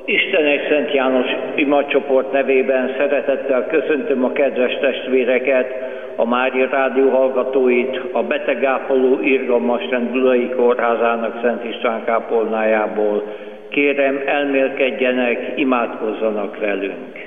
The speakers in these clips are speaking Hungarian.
Istenek Szent János imacsoport nevében szeretettel köszöntöm a kedves testvéreket, a Mária Rádió hallgatóit, a betegápoló irgalmasrend Gyulai Kórházának Szent István kápolnájából. Kérem, elmélkedjenek, imádkozzanak velünk.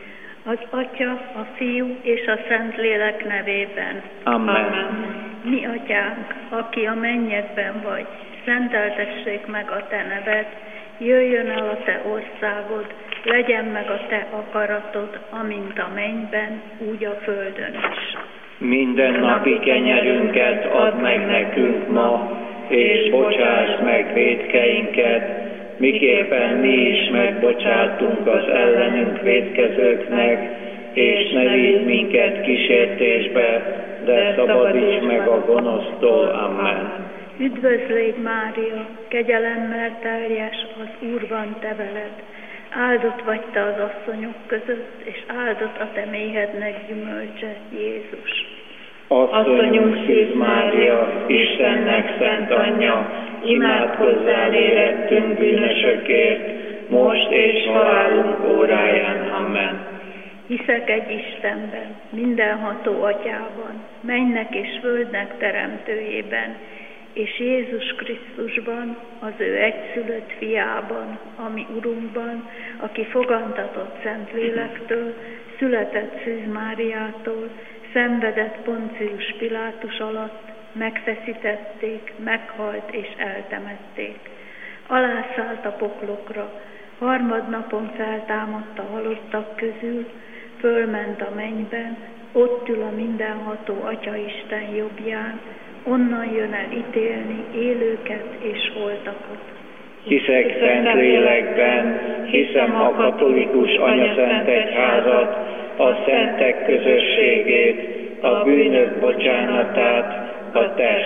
Az Atya, a Fiú és a Szentlélek nevében. Amen. Mi Atyánk, aki a mennyekben vagy, szenteltessék meg a Te neved, jöjjön el a Te országod, legyen meg a Te akaratod, amint a mennyben, úgy a földön is. Minden napi kenyerünket add meg nekünk ma, és bocsáss meg vétkeinket, miképpen mi is megbocsátunk az ellenünk vétkezőknek, és ne vigy minket kísértésbe, de szabadíts meg a gonosztól. Amen. Üdvözlégy Mária, kegyelemmel teljes, az Úr van te veled. Áldott vagy te az asszonyok között, és áldott a te méhednek gyümölcse, Jézus. Asszonyunk Szűz Mária, Istennek szent anyja, imádkozzál érettünk bűnösökért, most és halálunk óráján. Amen. Hiszek egy Istenben, mindenható Atyában, mennek és földnek teremtőjében, és Jézus Krisztusban, az ő egyszülött fiában, ami Urunkban, aki fogantatott Szentlélektől, született Szűz Máriától, szenvedett Poncius Pilátus alatt, megfeszítették, meghalt és eltemették. Alászállt a poklokra, harmadnapon feltámadt a halottak közül, fölment a mennybe, ott ül a mindenható Atya Isten jobbján, onnan jön el ítélni élőket és holtakat. Hiszek Szentlélekben, hiszem a katolikus anyaszent egyházat, a szentek közösségét, a bűnök bocsánatát, a test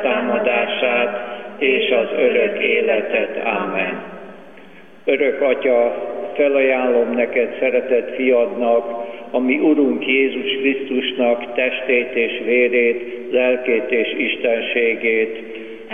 feltámadását és az örök életet. Amen. Örök Atya, felajánlom neked szeretett fiadnak, a mi Urunk Jézus Krisztusnak testét és vérét, lelkét és istenségét.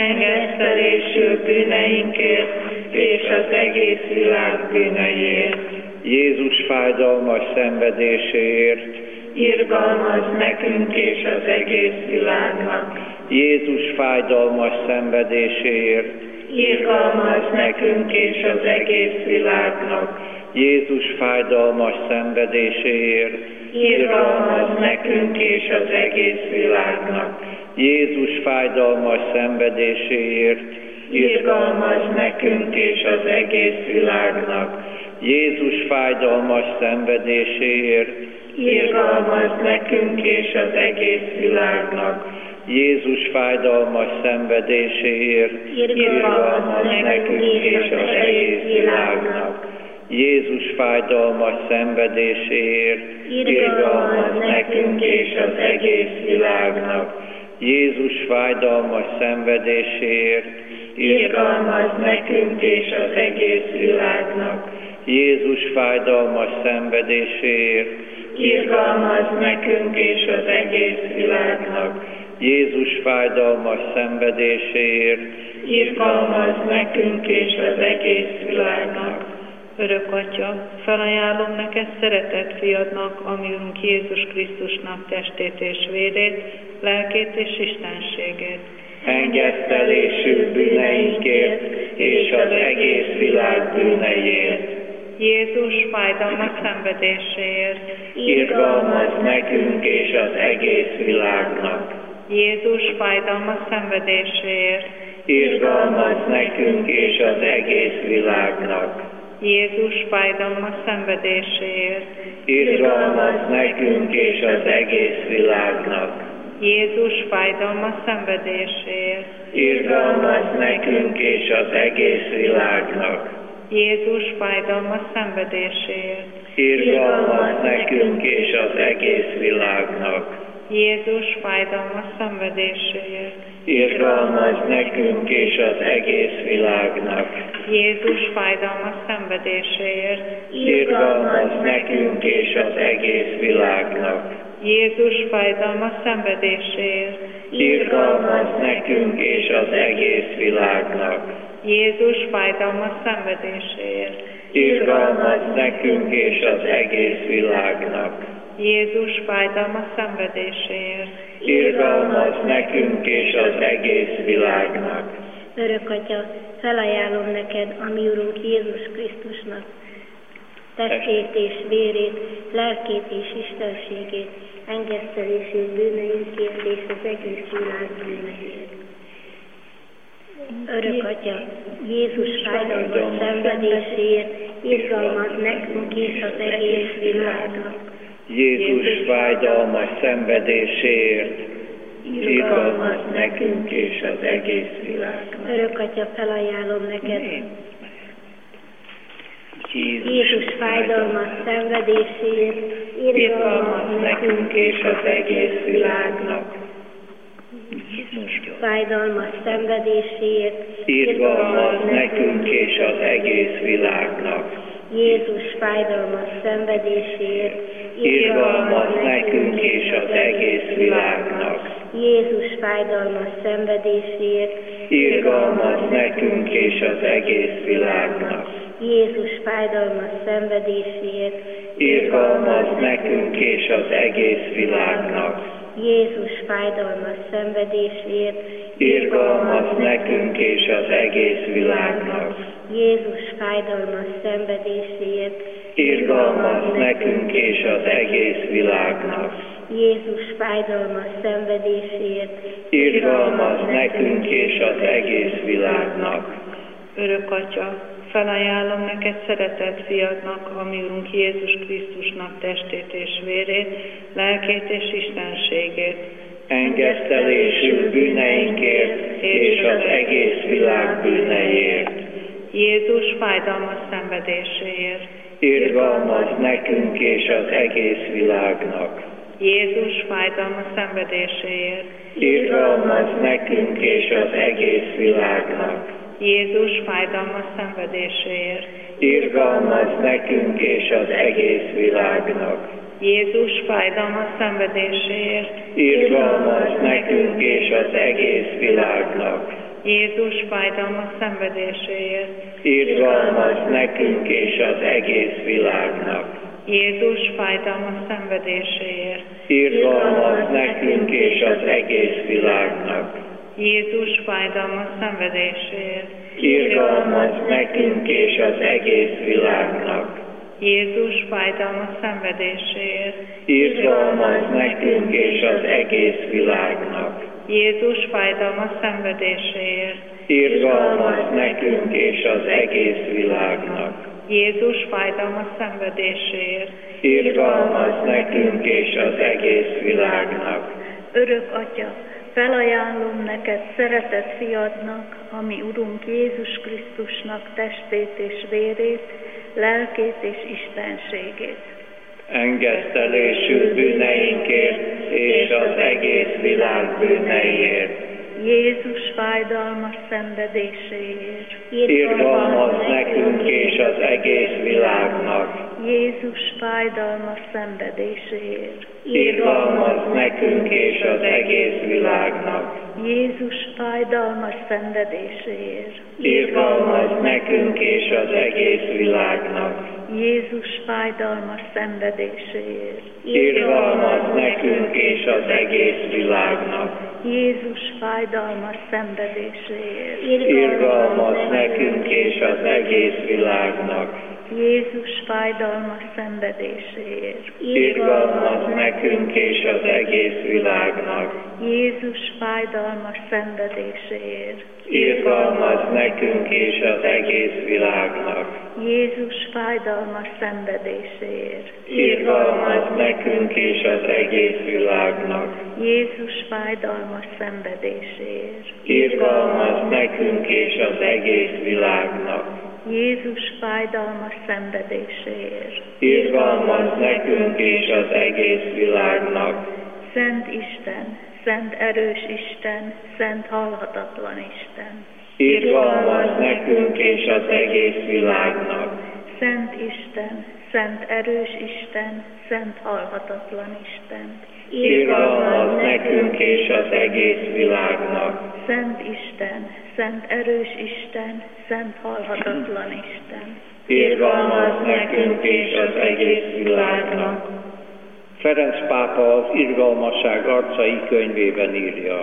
Engesztelésül bűneinkért és az egész világ bűneiért. Jézus fájdalmas szenvedéséért. Irgalmazz nekünk és az egész világnak. Jézus fájdalmas szenvedéséért. Irgalmazz nekünk és az egész világnak. Jézus fájdalmas szenvedéséért. Irgalmazz nekünk és az egész világnak. Jézus fájdalmas szenvedéséért. Irgalmazz nekünk és az egész világnak. Jézus fájdalmas szenvedéséért. Irgalmazz nekünk és az egész világnak. Jézus fájdalmas szenvedéséért. Irgalmazz nekünk és az egész világnak. Jézus fájdalmas szenvedéséért. Irgalmazz nekünk és az egész világnak. Jézus fájdalmas szenvedéséért. Irgalmazz nekünk és az egész világnak. Jézus fájdalmas szenvedéséért. Irgalmazz nekünk és az egész világnak. Jézus fájdalmas szenvedéséért. Irgalmazz nekünk és az egész világnak. Örök Atya, felajánlom neked szeretett fiadnak, ami Urunk Jézus Krisztusnak testét és vérét, lelkét és istenségét. Engesztelésül bűneinkért és az egész világ bűneiért. Jézus fájdalmas szenvedéséért. Irgalmazz nekünk és az egész világnak. Jézus fájdalmas szenvedéséért. Irgalmazz nekünk és az egész világnak. Jézus fájdalmas szenvedéséért. Irgalmazz nekünk és az egész világnak. Jézus fájdalmas szenvedéséért. Irgalmazz nekünk és az egész világnak. Jézus fájdalmas szenvedéséért. Irgalmazz nekünk és az egész világnak. Jézus fájdalmas szenvedéséért. Irgalmazz nekünk és az egész világnak. Jézus fájdalmas szenvedéséért. Irgalmazz nekünk és az egész világnak. Jézus fájdalmas szenvedéséért. Irgalmazz nekünk és az egész világnak. Jézus fájdalmas szenvedéséért. Irgalmaz nekünk és az egész világnak. Jézus fájdalmas szenvedéséért. Irgalmaz nekünk és az egész világnak. Örök Atya, felajánlom neked, a mi Urunk Jézus Krisztusnak testét és vérét, lelkét és istenségét, engesztelését bűneinkért és az egész világ bűneiért. Örök Atya, Jézus fájdalmas szenvedéséért, irgalmaz nekünk és az egész világnak. Jézus fájdalmas szenvedéséért, irgalmaz nekünk és az egész világnak. Örök Atya, felajánlom neked, Jézus fájdalmas szenvedéséért, irgalmaz nekünk és az egész világnak. Fájdalmas szenvedéséért, irgalmaz nekünk és az egész világnak. Jézus fájdalmas szenvedéséért, irgalmaz nekünk és az egész világnak. Jézus fájdalmas szenvedéséért, irgalmaz nekünk és az egész világnak. Jézus fájdalmas szenvedéséért, irgalmaz nekünk és az egész világnak. Jézus fájdalmas szenvedéséért, irgalmaz nekünk és az egész világnak. Jézus fájdalmas szenvedéséért, irgalmaz nekünk és az egész világnak. Jézus fájdalmas szenvedéséért, irgalmaz nekünk és az egész világnak. Örök Atya, felajánlom neked szeretett fiadnak, a mi Urunk Jézus Krisztusnak testét és vérét, lelkét és istenségét, engesztelésül bűneinkért és az egész világ bűneiért. Jézus fájdalmas szenvedéséért, irgalmaz nekünk és az egész világnak. Jézus fájdalmas szenvedéséért, irgalmaz nekünk és az egész világnak. Jézus fájdalmas szenvedéséért, irgalmaz nekünk és az egész világnak. Jézus fájdalmas szenvedéséért, irgalmaz nekünk és az egész világnak. Jézus fájdalmas szenvedéséért, irgalmaz nekünk és az egész világnak. Jézus fájdalmas szenvedéséért, irgalmaz nekünk és az egész világnak. Jézus fájdalmas szenvedéséért, irgalmaz nekünk és az egész világnak. Jézus fájdalmas szenvedéséért, irgalmaz nekünk és az egész világnak. Jézus fájdalmas szenvedéséért, irgalmaz nekünk és az egész világnak. Jézus fájdalmas szenvedéséért, irgalmaz nekünk és az egész világnak. Örök Atya, felajánlom neked szeretett fiadnak, a mi Urunk Jézus Krisztusnak testét és vérét, lelkét és istenségét, engesztelésül bűneinkért és az egész világ bűneiért. Jézus fájdalmas szenvedéséért, irgalmaz nekünk és az egész világnak. Jézus fájdalmas szenvedéséért, irgalmaz nekünk és az egész világnak. Jézus fájdalmas szenvedéséért, irgalmaz nekünk és az egész világnak. Jézus fájdalmas szenvedéséért, irgalmaz nekünk és az egész világnak. Jézus fájdalmas szenvedéséért, irgalmaz nekünk és az egész világnak. Jézus fájdalmas szenvedéséért, irgalmaz nekünk és az egész világnak. Jézus fájdalmas szenvedéséért, irgalmaz nekünk és az egész világnak. Jézus fájdalmas szenvedéséért, irgalmaz nekünk és az egész világnak. Jézus fájdalmas szenvedéséért, irgalmaz nekünk és az egész világnak. Jézus fájdalmas szenvedéséért, irgalmaz nekünk és az egész világnak. Szent Isten, szent erős Isten, szent halhatatlan Isten, irgalmaz nekünk és az egész világnak. Szent Isten, szent erős Isten, szent halhatatlan Isten. Irgalmazz nekünk és az egész világnak. Szent Isten, szent erős Isten, szent halhatatlan Isten. Irgalmazz nekünk és az egész világnak. Ferenc pápa az Irgalmasság arcai könyvében írja: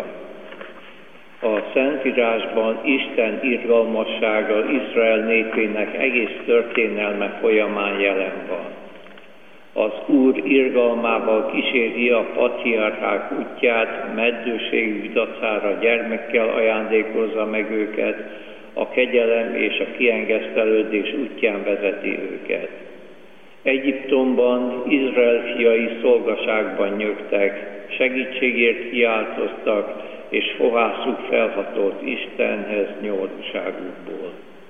a Szentírásban Isten irgalmassága Izrael népének egész történelme folyamán jelen van. Az Úr irgalmával kíséri a patriarchák útját, meddőségük dacára gyermekkel ajándékozza meg őket, a kegyelem és a kiengesztelődés útján vezeti őket. Egyiptomban Izrael fiai szolgaságban nyögtek, segítségért kiáltoztak, és fohászuk felhatolt Istenhez nyomorúságukból.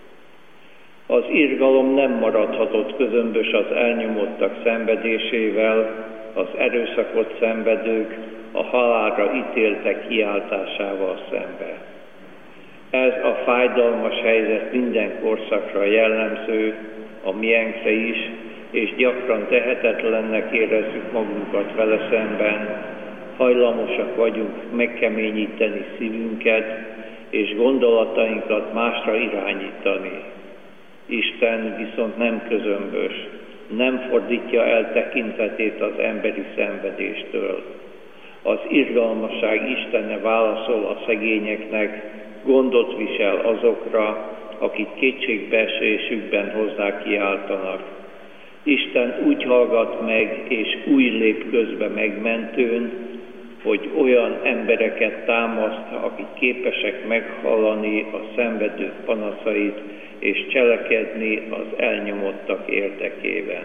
Az irgalom nem maradhatott közömbös az elnyomottak szenvedésével, az erőszakot szenvedők, a halálra ítéltek kiáltásával szembe. Ez a fájdalmas helyzet minden korszakra jellemző, a miénkre is, és gyakran tehetetlennek érezzük magunkat vele szemben, hajlamosak vagyunk megkeményíteni szívünket, és gondolatainkat másra irányítani. Isten viszont nem közömbös, nem fordítja el tekintetét az emberi szenvedéstől. Az irgalmasság Istene válaszol a szegényeknek, gondot visel azokra, akik kétségbeesésükben hozzá kiáltanak. Isten úgy hallgat meg, és úgy lép közbe megmentőn, hogy olyan embereket támaszt, akik képesek meghallani a szenvedők panaszait, és cselekedni az elnyomottak érdekében.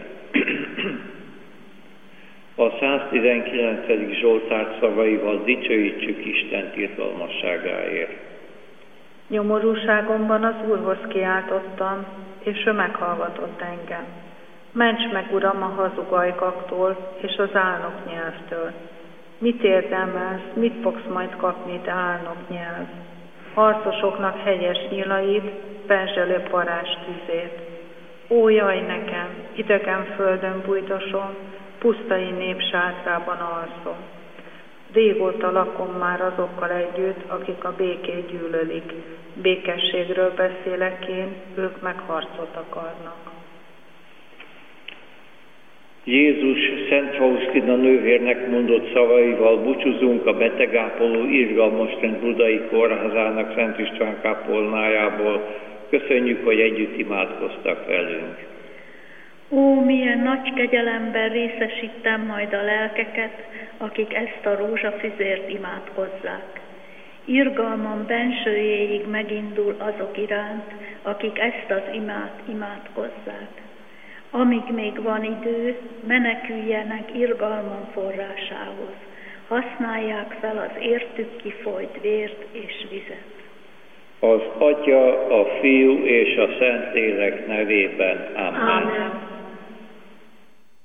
A 119. Zsoltár szavaival dicsőítsük Istent irgalmasságáért. Nyomorúságomban az Úrhoz kiáltottam, és ő meghallgatott engem. Ments meg, Uram, a hazug ajkaktól és az álnok nyelvtől. Mit érdemelsz, mit fogsz majd kapni, te álnok nyelv? Harcosoknak hegyes nyilait, penzselő parázs tüzét. Ó, jaj nekem, idegen földön bújtosom, pusztai nép sátrában alszom. Régóta lakom már azokkal együtt, akik a békét gyűlölik. Békességről beszélek én, ők meg harcot akarnak. Jézus Szent Faustina nővérnek mondott szavaival búcsúzunk a betegápoló Irgalmastrend Budai Kórházának Szent István kápolnájából. Köszönjük, hogy együtt imádkoztak velünk. Ó, milyen nagy kegyelemben részesítem majd a lelkeket, akik ezt a rózsafüzért imádkozzák. Irgalmam bensőjéig megindul azok iránt, akik ezt az imádkozzák. Amíg még van idő, meneküljenek irgalmam forrásához, használják fel az értük kifolyt vért és vizet. Az Atya, a Fiú és a Szentlélek nevében. Amen. Amen.